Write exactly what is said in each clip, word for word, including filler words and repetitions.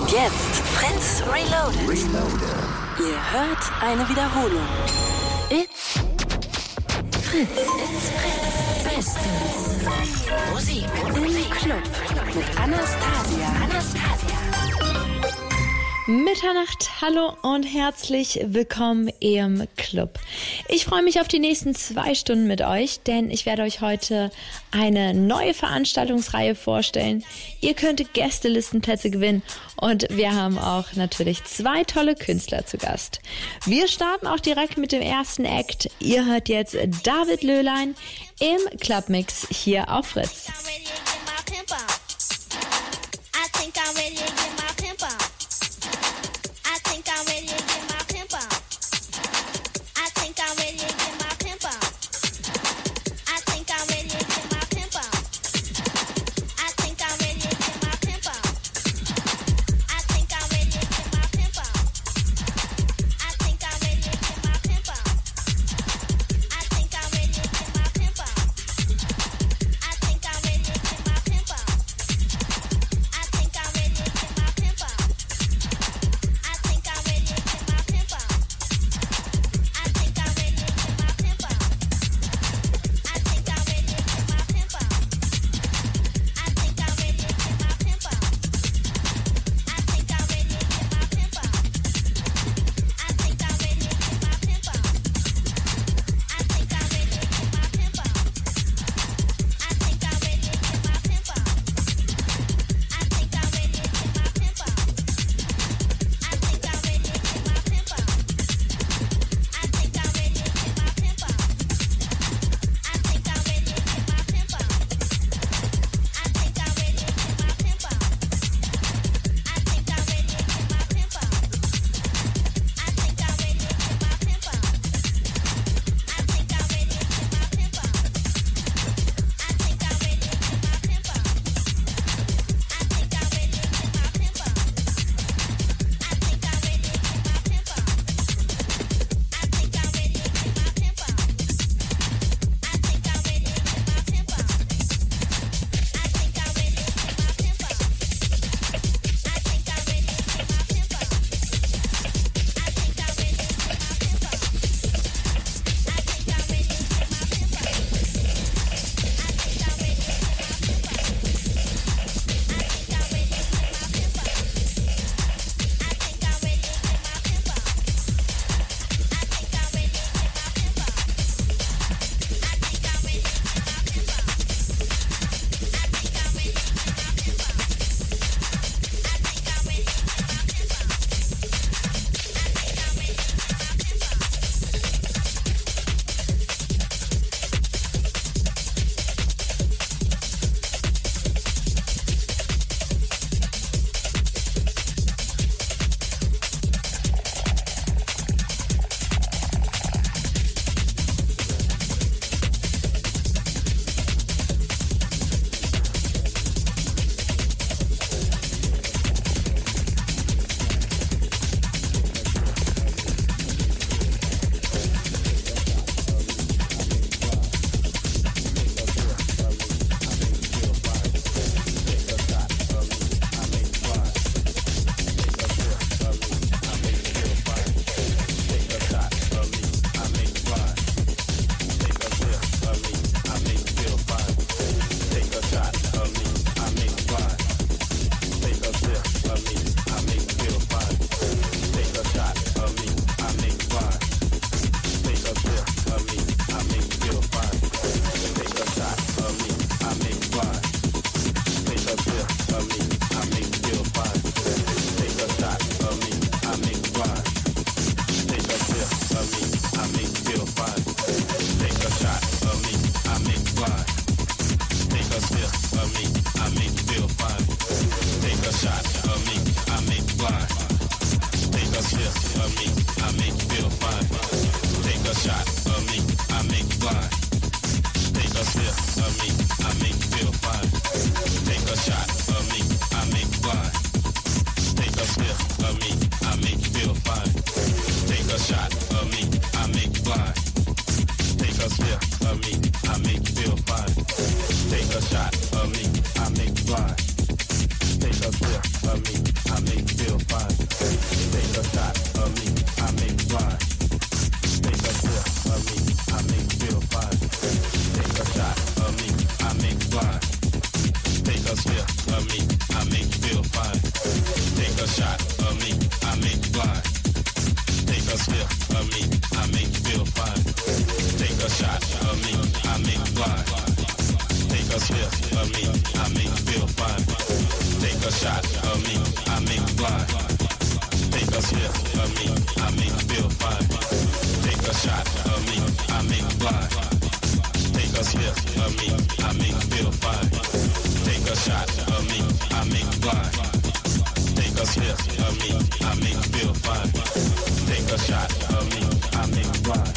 Und jetzt Fritz Reloaded. Reloaded. Ihr hört eine Wiederholung. It's Fritz. It's Fritz. Beste Musik im Club mit Anastasia. Anastasia. Mitternacht, hallo und herzlich willkommen im Club. Ich freue mich auf die nächsten zwei Stunden mit euch, denn ich werde euch heute eine neue Veranstaltungsreihe vorstellen. Ihr könnt Gästelistenplätze gewinnen und wir haben auch natürlich zwei tolle Künstler zu Gast. Wir starten auch direkt mit dem ersten Act. Ihr hört jetzt David Löhlein im Clubmix hier auf Fritz. Take a shot of me, I make you blind. Take a sip of me, I make you shot of me, I make you blind. Take a sip of me, I make you feel fine. Take a shot of me, I make you blind. Take a sip of me, I make you feel fine. Take a shot of me, I make you blind. Take a sip of me, I make you feel fine. Take a shot of me, I make you blind.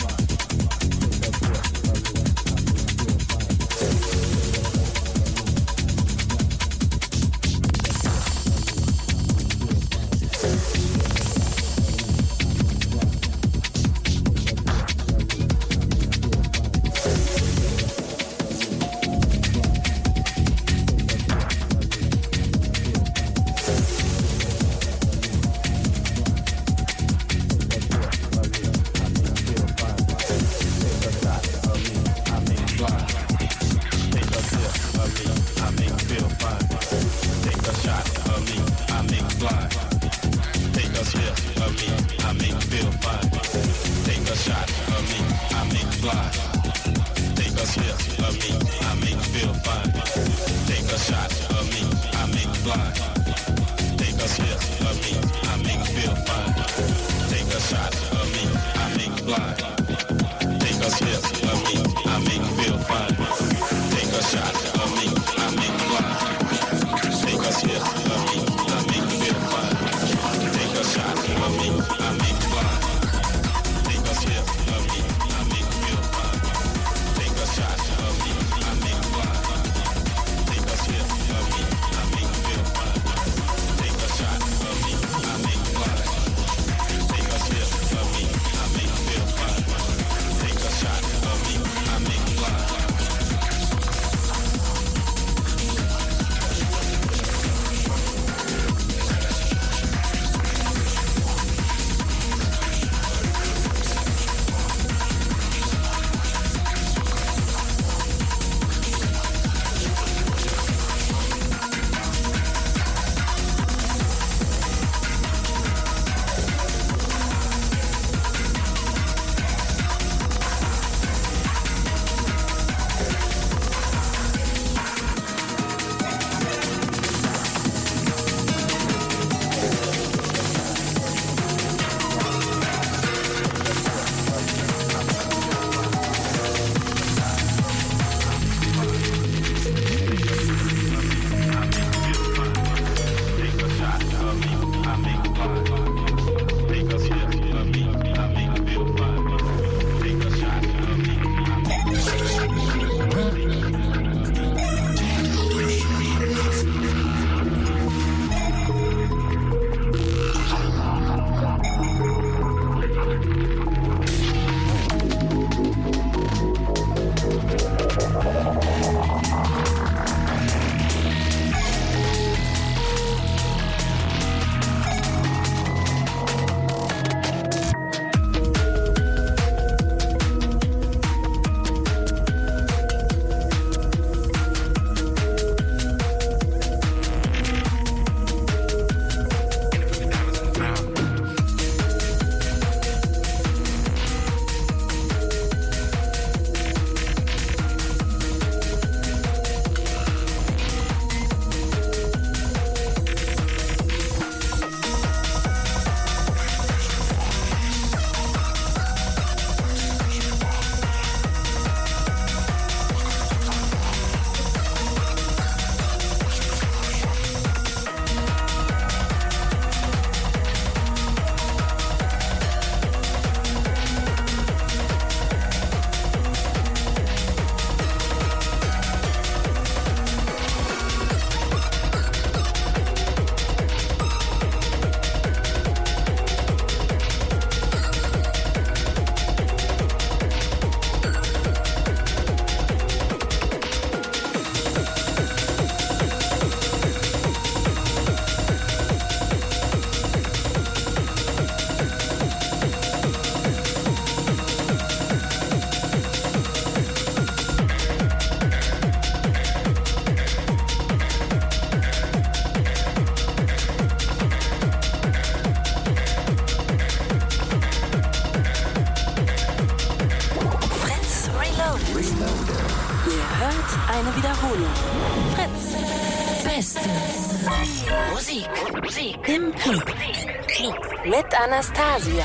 hört eine Wiederholung. Fritz. Beste Musik. Musik im Club. Club. Mit Anastasia.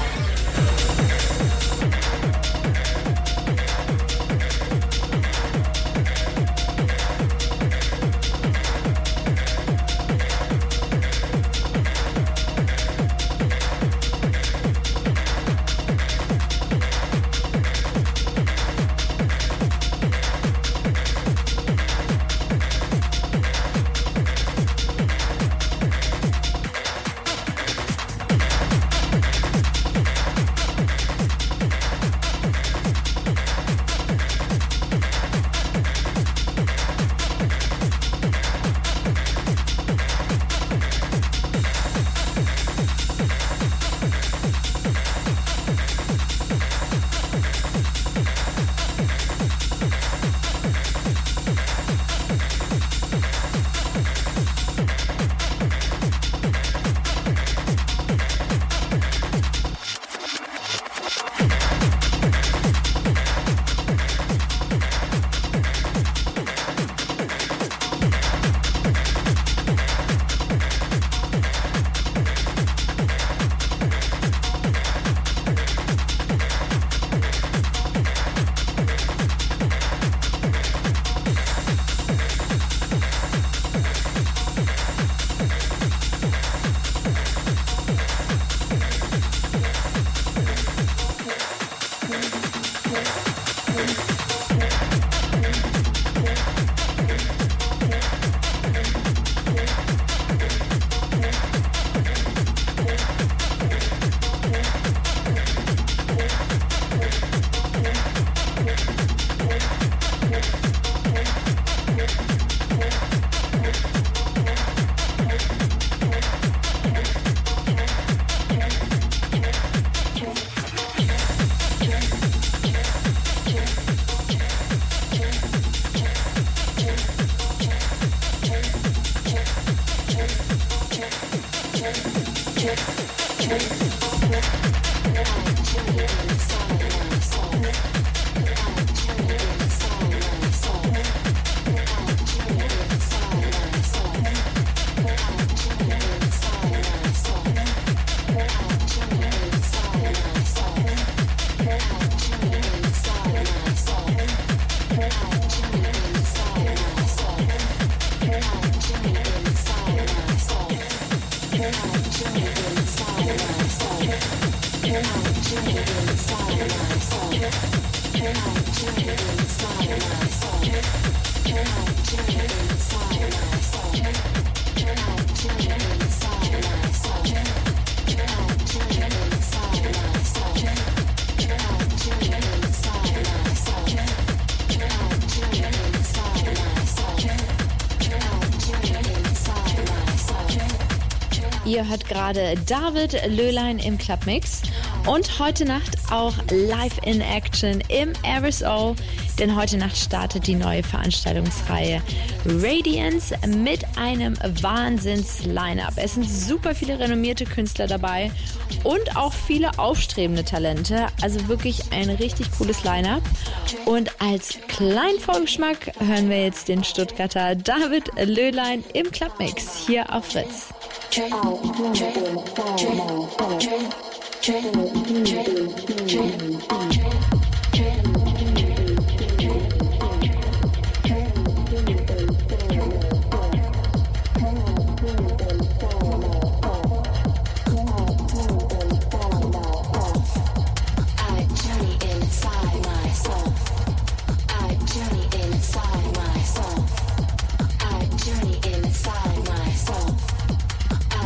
Ihr hört gerade David Löhlein im Clubmix und heute Nacht auch live in Action im R S O, denn heute Nacht startet die neue Veranstaltungsreihe Radiance mit einem Wahnsinns-Line-Up. Es sind super viele renommierte Künstler dabei und auch viele aufstrebende Talente, also wirklich ein richtig cooles Line-Up. Und als kleinen Vorgeschmack hören wir jetzt den Stuttgarter David Löhlein im Clubmix hier auf Fritz.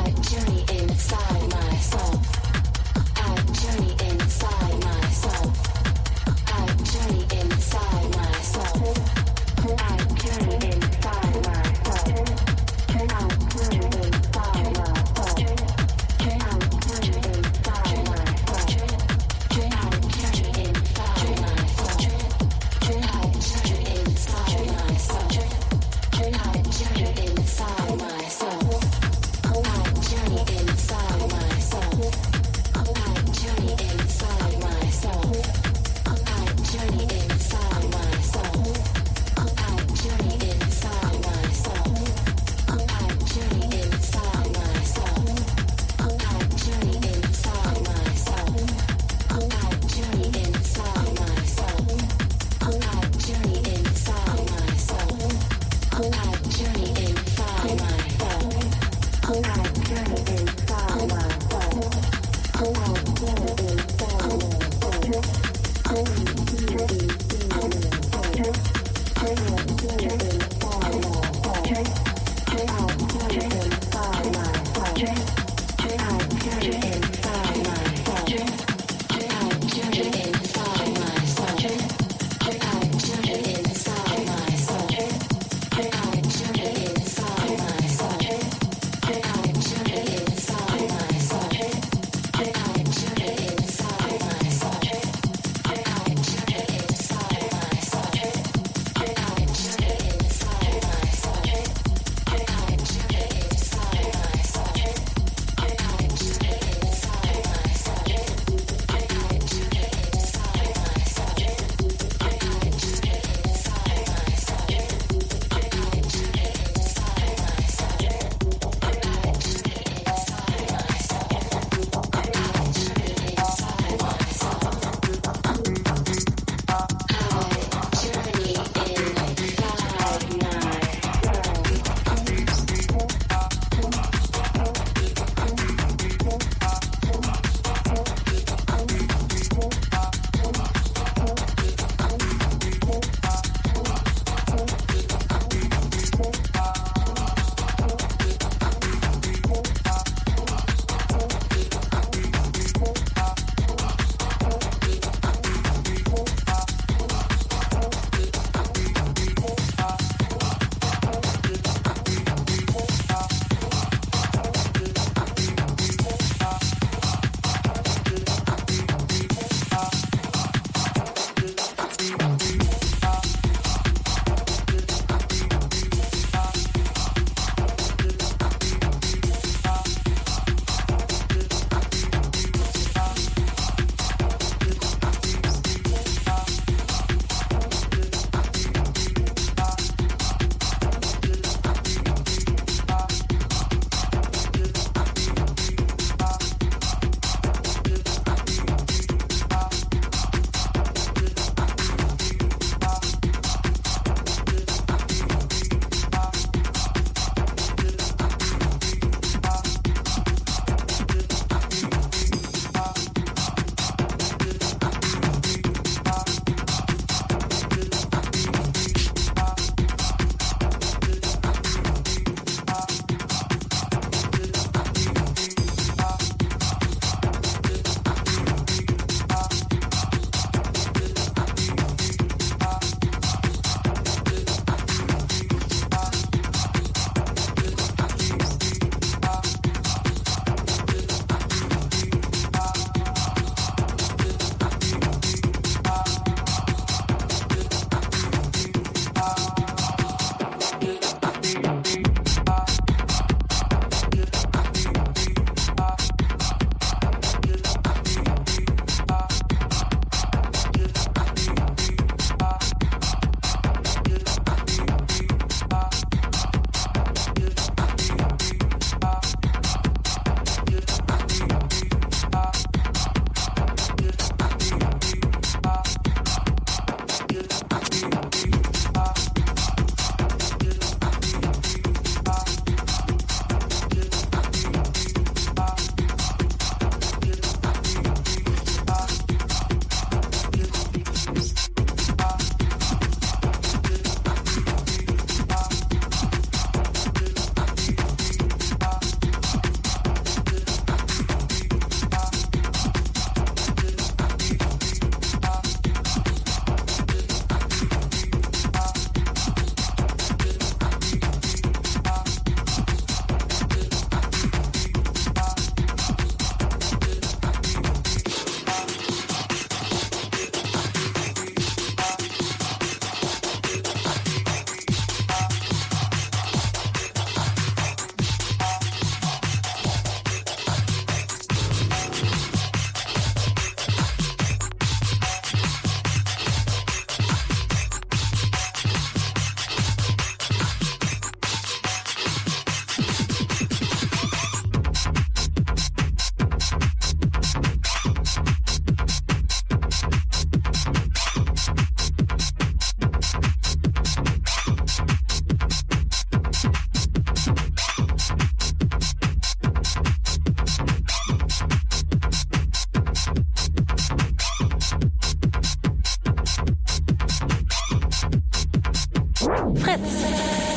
Inside my soul. Inside my soul.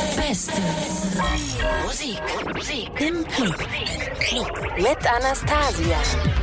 Beste Musik, Musik im Club. Club mit Anastasia.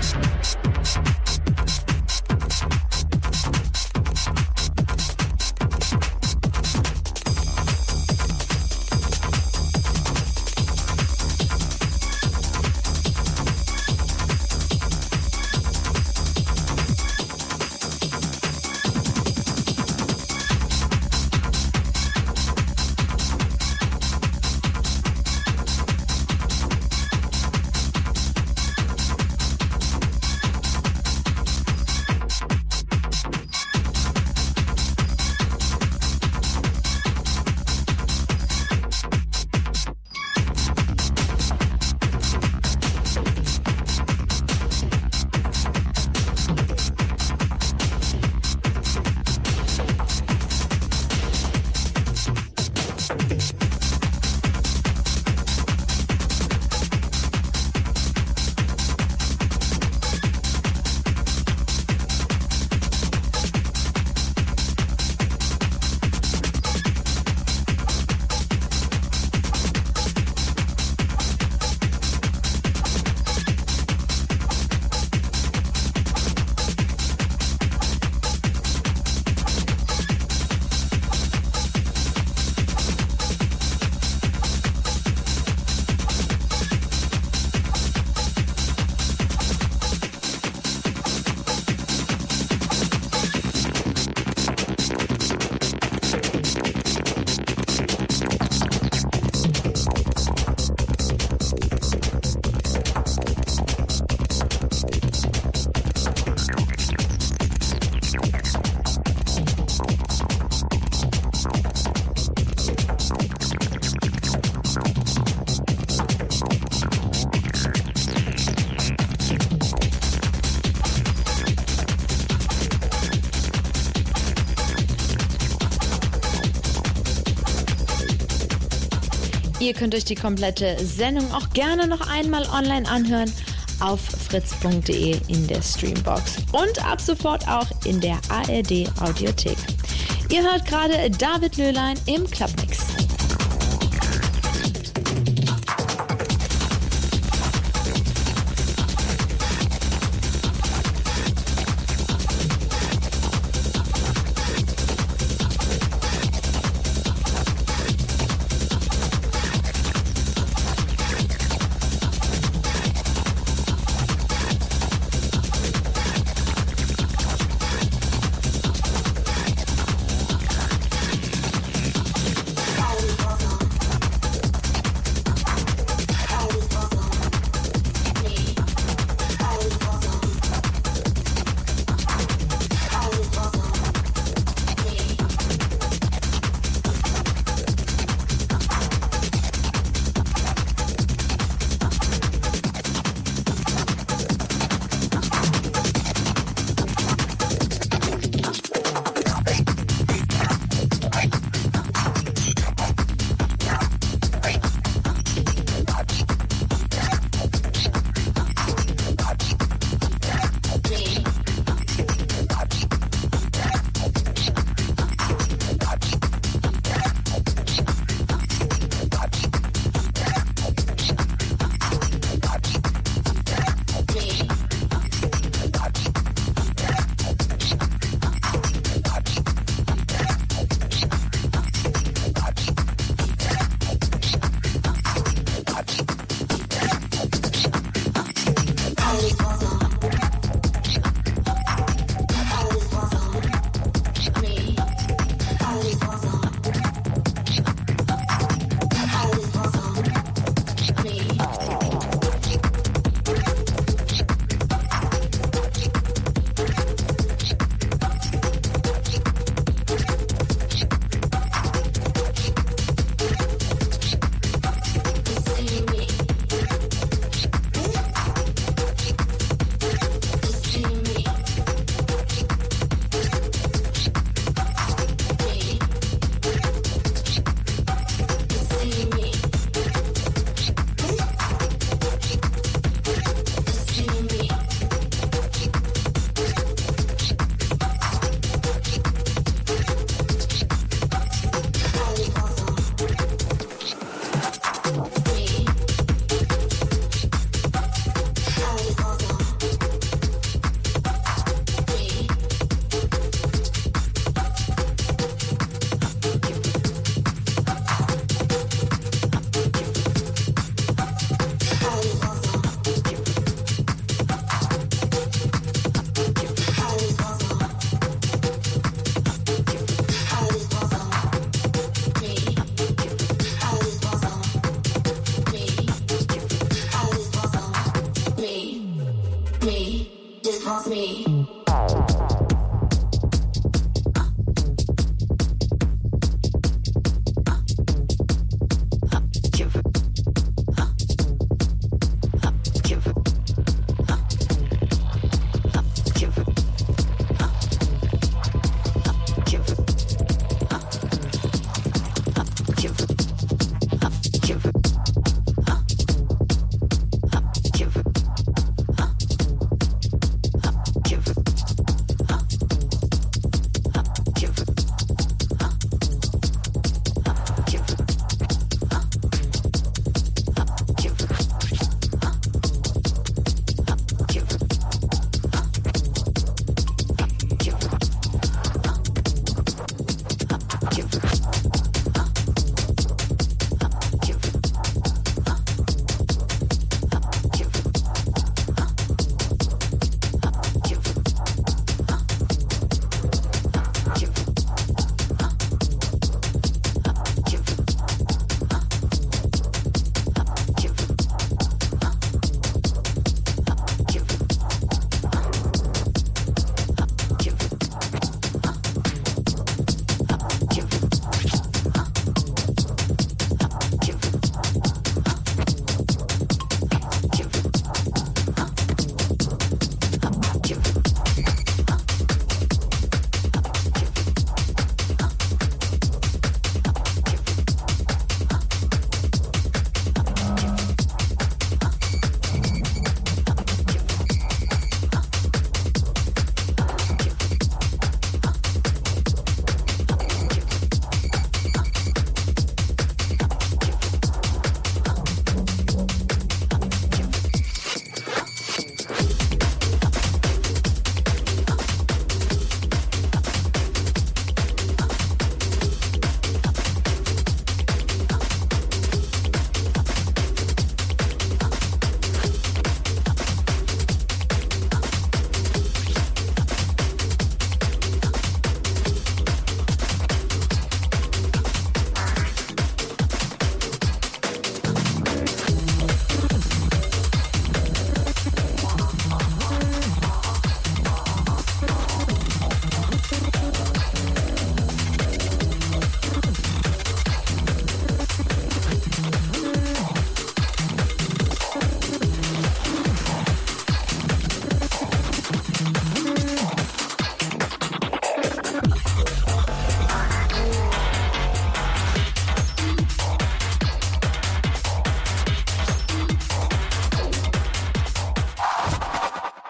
Ihr könnt euch die komplette Sendung auch gerne noch einmal online anhören auf fritz punkt de in der Streambox und ab sofort auch in der A R D Audiothek. Ihr hört gerade David Löhlein im Clubmix.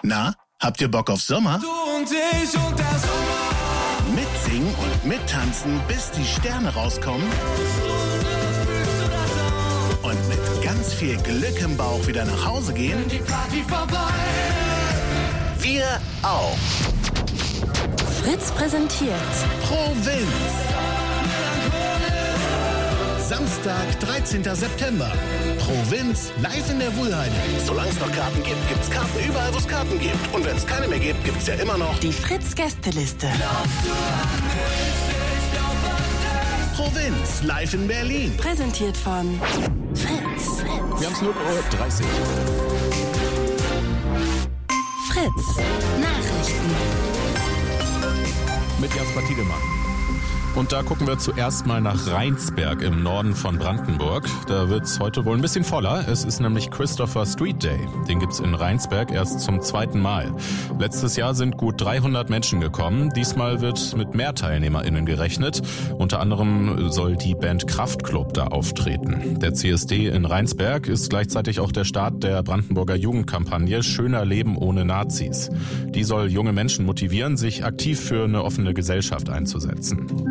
Na, habt ihr Bock auf Sommer? Du und ich und der Sommer. Mitsingen und mittanzen, bis die Sterne rauskommen. Und mit ganz viel Glück im Bauch wieder nach Hause gehen. Die Party vorbei. Wir auch. Fritz präsentiert Provinz. Samstag, dreizehnten September. Provinz live in der Wuhlheide. Solange es noch Karten gibt, gibt's Karten überall, wo es Karten gibt. Und wenn es keine mehr gibt, gibt's ja immer noch die Fritz-Gästeliste. Provinz live in Berlin. Präsentiert von Fritz. Wir haben es null Uhr dreißig. Fritz Nachrichten. Mit Jasper Tiedemann. Und da gucken wir zuerst mal nach Rheinsberg im Norden von Brandenburg. Da wird's heute wohl ein bisschen voller. Es ist nämlich Christopher Street Day. Den gibt's in Rheinsberg erst zum zweiten Mal. Letztes Jahr sind gut dreihundert Menschen gekommen. Diesmal wird mit mehr TeilnehmerInnen gerechnet. Unter anderem soll die Band Kraftklub da auftreten. Der C S D in Rheinsberg ist gleichzeitig auch der Start der Brandenburger Jugendkampagne Schöner Leben ohne Nazis. Die soll junge Menschen motivieren, sich aktiv für eine offene Gesellschaft einzusetzen.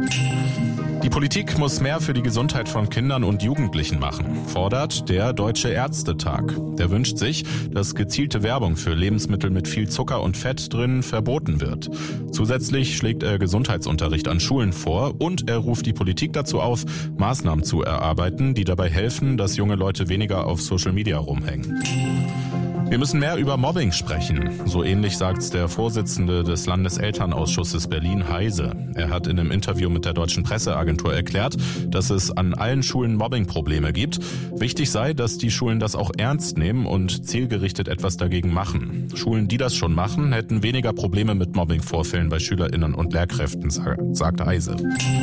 Die Politik muss mehr für die Gesundheit von Kindern und Jugendlichen machen, fordert der Deutsche Ärztetag. Der wünscht sich, dass gezielte Werbung für Lebensmittel mit viel Zucker und Fett drin verboten wird. Zusätzlich schlägt er Gesundheitsunterricht an Schulen vor und er ruft die Politik dazu auf, Maßnahmen zu erarbeiten, die dabei helfen, dass junge Leute weniger auf Social Media rumhängen. Wir müssen mehr über Mobbing sprechen. So ähnlich sagt's der Vorsitzende des Landeselternausschusses Berlin, Heise. Er hat in einem Interview mit der Deutschen Presseagentur erklärt, dass es an allen Schulen Mobbingprobleme gibt. Wichtig sei, dass die Schulen das auch ernst nehmen und zielgerichtet etwas dagegen machen. Schulen, die das schon machen, hätten weniger Probleme mit Mobbingvorfällen bei SchülerInnen und Lehrkräften, sagt Heise.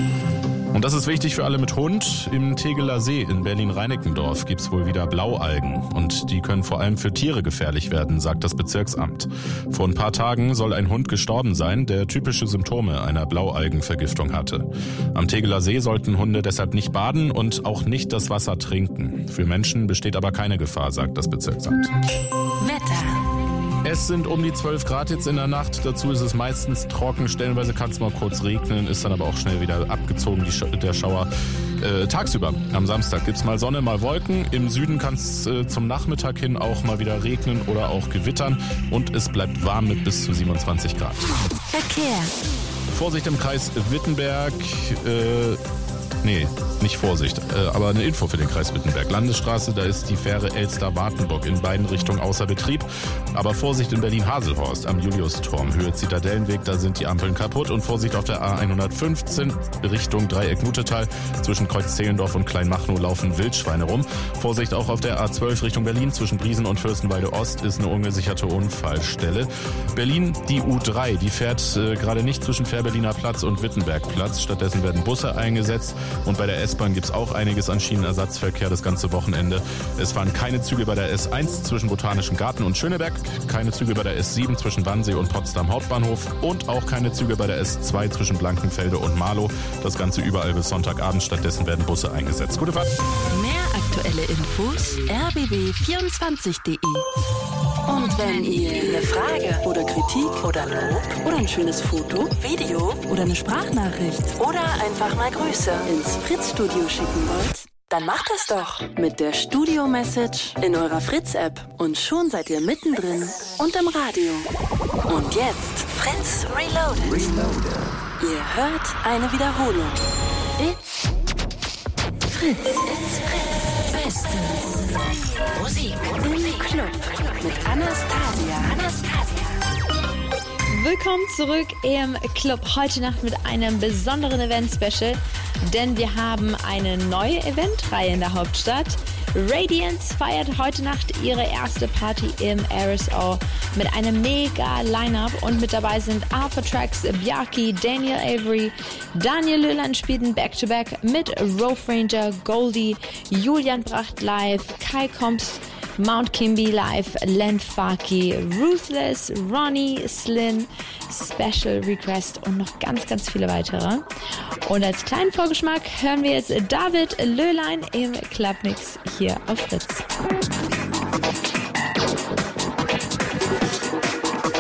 Und das ist wichtig für alle mit Hund. Im Tegeler See in Berlin-Reinickendorf gibt's wohl wieder Blaualgen. Und die können vor allem für Tiere gefährlich werden, sagt das Bezirksamt. Vor ein paar Tagen soll ein Hund gestorben sein, der typische Symptome einer Blaualgenvergiftung hatte. Am Tegeler See sollten Hunde deshalb nicht baden und auch nicht das Wasser trinken. Für Menschen besteht aber keine Gefahr, sagt das Bezirksamt. Wetter. Es sind um die zwölf Grad jetzt in der Nacht. Dazu ist es meistens trocken. Stellenweise kann es mal kurz regnen, ist dann aber auch schnell wieder abgezogen, die Sch- der Schauer. Äh, tagsüber am Samstag gibt's mal Sonne, mal Wolken. Im Süden kann es äh, zum Nachmittag hin auch mal wieder regnen oder auch gewittern. Und es bleibt warm mit bis zu siebenundzwanzig Grad. Verkehr. Vorsicht im Kreis Wittenberg. Äh, Nee, nicht Vorsicht, äh, aber eine Info für den Kreis Wittenberg. Landesstraße, da ist die Fähre Elster-Wartenburg in beiden Richtungen außer Betrieb. Aber Vorsicht in Berlin-Haselhorst am Juliusturm, Höhe Zitadellenweg, da sind die Ampeln kaputt. Und Vorsicht auf der A hundertfünfzehn Richtung Dreieck-Mutetal. Zwischen Kreuz-Zehlendorf und Kleinmachnow laufen Wildschweine rum. Vorsicht auch auf der A zwölf Richtung Berlin. Zwischen Briesen und Fürstenwalde-Ost ist eine ungesicherte Unfallstelle. Berlin, die U drei, die fährt äh, gerade nicht zwischen Fährberliner Platz und Wittenbergplatz. Stattdessen werden Busse eingesetzt. Und bei der S-Bahn gibt's auch einiges an Schienenersatzverkehr das ganze Wochenende. Es fahren keine Züge bei der S eins zwischen Botanischem Garten und Schöneberg, keine Züge bei der S sieben zwischen Wannsee und Potsdam Hauptbahnhof und auch keine Züge bei der S zwei zwischen Blankenfelde und Marlow. Das Ganze überall bis Sonntagabend. Stattdessen werden Busse eingesetzt. Gute Fahrt! Mehr aktuelle Infos r b b vierundzwanzig punkt de. Und wenn ihr eine Frage oder Kritik oder Lob oder ein schönes Foto, Video oder eine Sprachnachricht oder einfach mal Grüße ins Fritz-Studio schicken wollt, dann macht das doch mit der Studio-Message in eurer Fritz-App. Und schon seid ihr mittendrin und im Radio. Und jetzt Fritz Reloaded. Reloaded. Ihr hört eine Wiederholung. It's Fritz. It's Fritz. Beste Musik im Club mit Anastasia. Anastasia. Willkommen zurück im Club. Heute Nacht mit einem besonderen Event-Special, denn wir haben eine neue Eventreihe in der Hauptstadt. Radiance feiert heute Nacht ihre erste Party im R S O mit einem mega Line-Up und mit dabei sind Alpha Tracks, Bjarki, Daniel Avery, Daniel Löhland spielten Back-to-Back mit Rove Ranger, Goldie, Julian Bracht live, Kai Komps, Mount Kimby live, Len Faki, Ruthless, Ronnie, Slyn, Special Request und noch ganz, ganz viele weitere. Und als kleinen Vorgeschmack hören wir jetzt David Löhlein im Clubmix hier auf Fritz.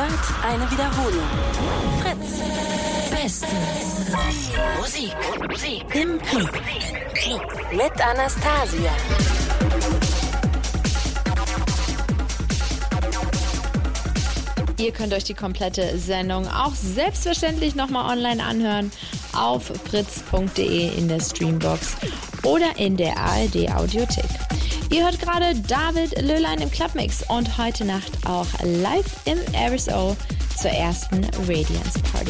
Monat eine Wiederholung. Fritz. Beste Musik. Musik. Im Club. Club. Mit Anastasia. Ihr könnt euch die komplette Sendung auch selbstverständlich nochmal online anhören auf fritz punkt de in der Streambox oder in der A R D Audiothek. Ihr hört gerade David Löhlein im Clubmix und heute Nacht auch live im R S O zur ersten Radiance Party.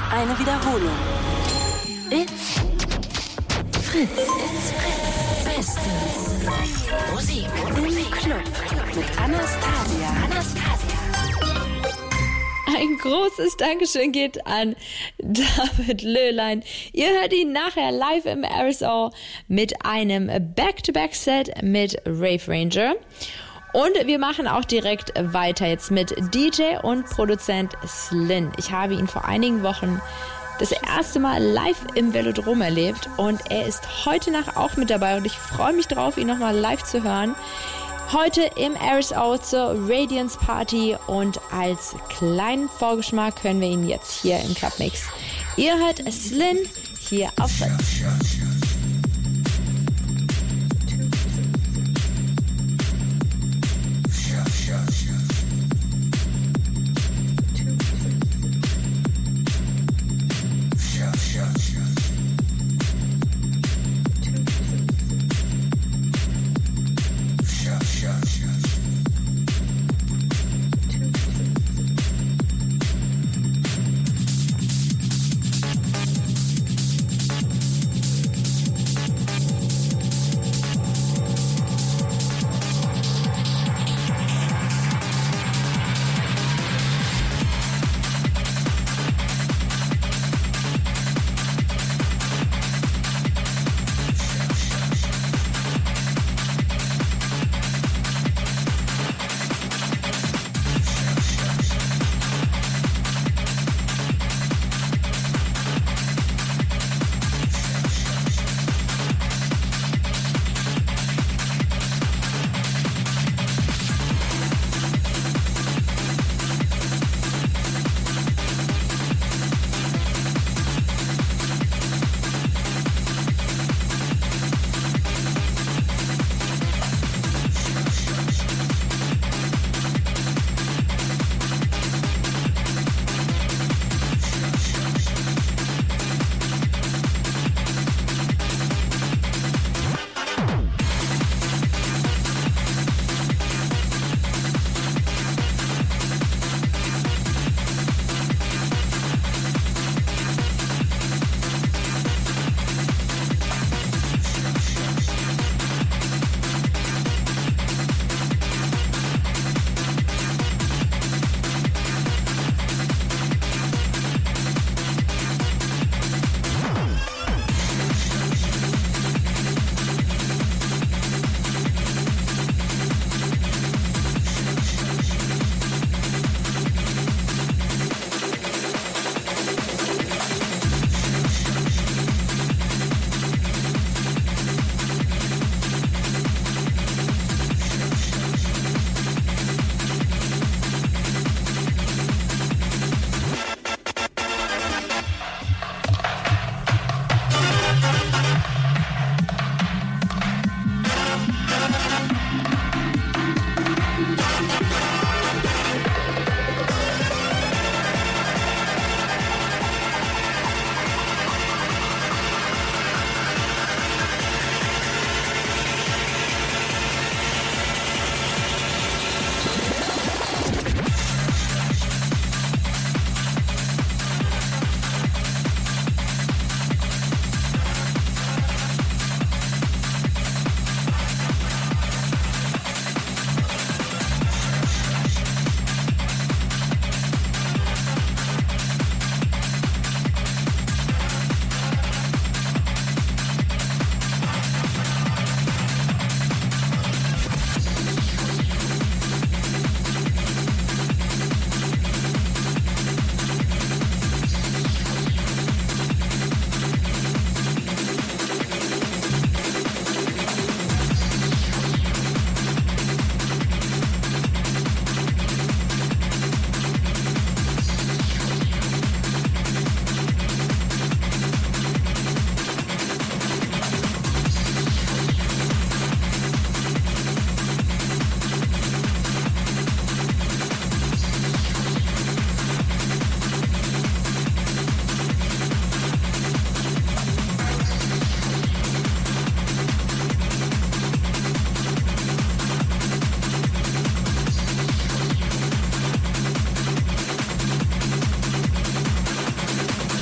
eine Wiederholung. It's Fritz. It's Fritz. Beste Musik im Club mit Anastasia. Anastasia. Ein großes Dankeschön geht an David Löhlein. Ihr hört ihn nachher live im R S O mit einem Back-to-Back-Set mit Rave Ranger. Und wir machen auch direkt weiter jetzt mit D J und Produzent Slin. Ich habe ihn vor einigen Wochen das erste Mal live im Velodrom erlebt und er ist heute Nacht auch mit dabei und ich freue mich drauf, ihn nochmal live zu hören. Heute im R S O zur Radiance Party und als kleinen Vorgeschmack hören wir ihn jetzt hier im Clubmix. Ihr hört Slin hier auf Fritz.